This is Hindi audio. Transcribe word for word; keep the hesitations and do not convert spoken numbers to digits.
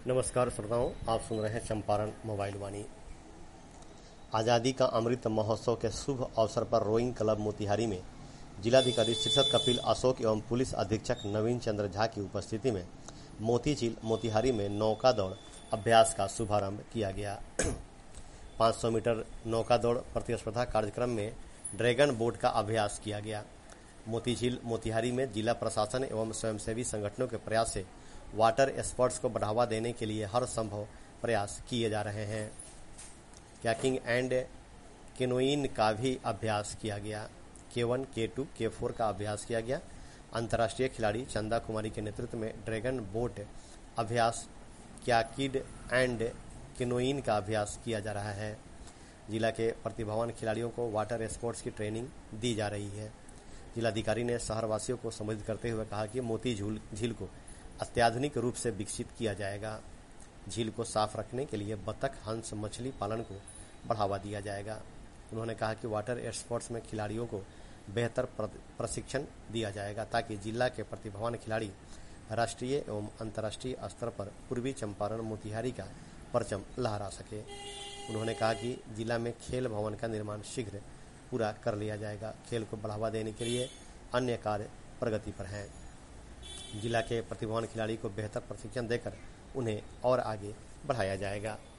नमस्कार श्रोताओं, आप सुन रहे हैं चंपारण मोबाइल वाणी। आज़ादी का अमृत महोत्सव के शुभ अवसर पर रोइंग क्लब मोतिहारी में जिलाधिकारी शीर्षत कपिल अशोक एवं पुलिस अधीक्षक नवीन चंद्र झा की उपस्थिति में मोती झील मोतिहारी में नौका दौड़ अभ्यास का शुभारंभ किया गया। पाँच सौ मीटर नौका दौड़ प्रतिस्पर्धा कार्यक्रम में ड्रैगन बोट का अभ्यास किया गया। मोती झील मोतिहारी में जिला प्रशासन एवं स्वयंसेवी संगठनों के प्रयास से वाटर स्पोर्ट्स को बढ़ावा देने के लिए हर संभव प्रयास किए जा रहे हैं। कैकिंग एंड केनोइंग का भी अभ्यास किया गया। के वन, के टू, के फोर का अभ्यास किया गया। अंतर्राष्ट्रीय खिलाड़ी चंदा कुमारी के नेतृत्व में ड्रैगन बोट अभ्यास, कैकिंग एंड केनोइंग का अभ्यास किया जा रहा है। जिला के प्रतिभावान खिलाड़ियों को वाटर स्पोर्ट्स की ट्रेनिंग दी जा रही है। जिलाधिकारी ने शहरवासियों को संबोधित करते हुए कहा कि मोती झील झील को अत्याधुनिक रूप से विकसित किया जाएगा। झील को साफ रखने के लिए बतख, हंस, मछली पालन को बढ़ावा दिया जाएगा। उन्होंने कहा कि वाटर स्पोर्ट्स में खिलाड़ियों को बेहतर प्रशिक्षण दिया जाएगा ताकि जिला के प्रतिभावान खिलाड़ी राष्ट्रीय एवं अंतर्राष्ट्रीय स्तर पर पूर्वी चंपारण मोतिहारी का परचम लहरा सके। उन्होंने कहा कि जिला में खेल भवन का निर्माण शीघ्र पूरा कर लिया जाएगा। खेल को बढ़ावा देने के लिए अन्य कार्य प्रगति पर हैं। जिला के प्रतिभावान खिलाड़ी को बेहतर प्रशिक्षण देकर उन्हें और आगे बढ़ाया जाएगा।